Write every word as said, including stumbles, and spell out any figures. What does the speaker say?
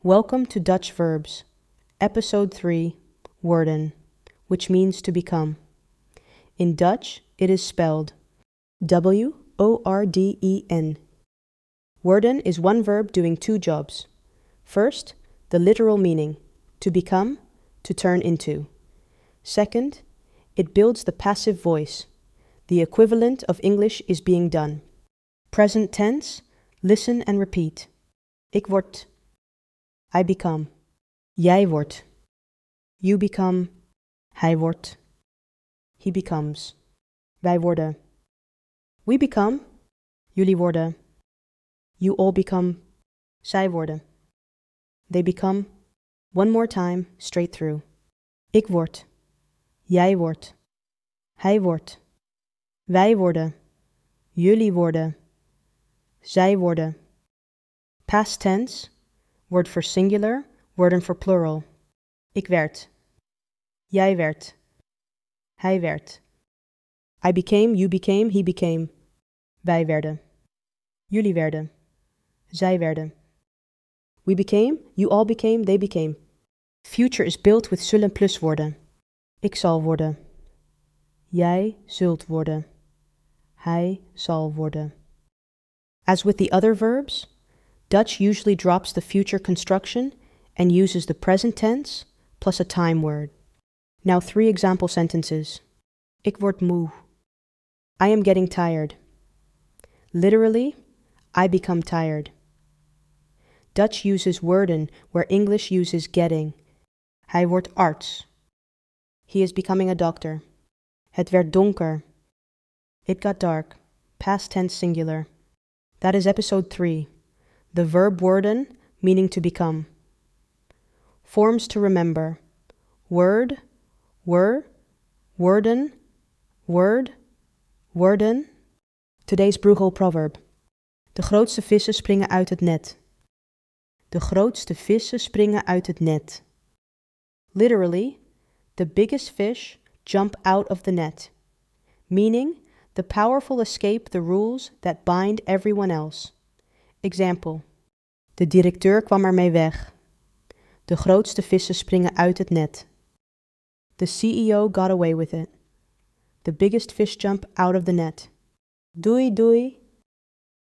Welcome to Dutch Verbs, Episode three, Worden, which means to become. In Dutch, it is spelled W O R D E N. Worden is one verb doing two jobs. First, the literal meaning, to become, to turn into. Second, it builds the passive voice. The equivalent of English is being done. Present tense, listen and repeat. Ik word. I become. Jij wordt. You become. Hij wordt. He becomes. Wij worden. We become. Jullie worden. You all become. Zij worden. They become. One more time, straight through. Ik word. Jij wordt. Hij wordt. Wij worden. Jullie worden. Zij worden. Past tense. Word for singular, worden for plural. Ik werd. Jij werd. Hij werd. I became, you became, he became. Wij werden. Jullie werden. Zij werden. We became, you all became, they became. Future is built with zullen plus worden. Ik zal worden. Jij zult worden. Hij zal worden. As with the other verbs, Dutch usually drops the future construction and uses the present tense plus a time word. Now three example sentences. Ik word moe. I am getting tired. Literally, I become tired. Dutch uses worden where English uses getting. Hij wordt arts. He is becoming a doctor. Het werd donker. It got dark. Past tense singular. That is episode three. The verb worden, meaning to become. Forms to remember. Word, were, worden, word, worden. Today's Bruegel proverb. De grootste vissen springen uit het net. De grootste vissen springen uit het net. Literally, the biggest fish jump out of the net. Meaning, the powerful escape the rules that bind everyone else. Example. De directeur kwam ermee weg. De grootste vissen springen uit het net. The C E O got away with it. The biggest fish jump out of the net. Doei doei.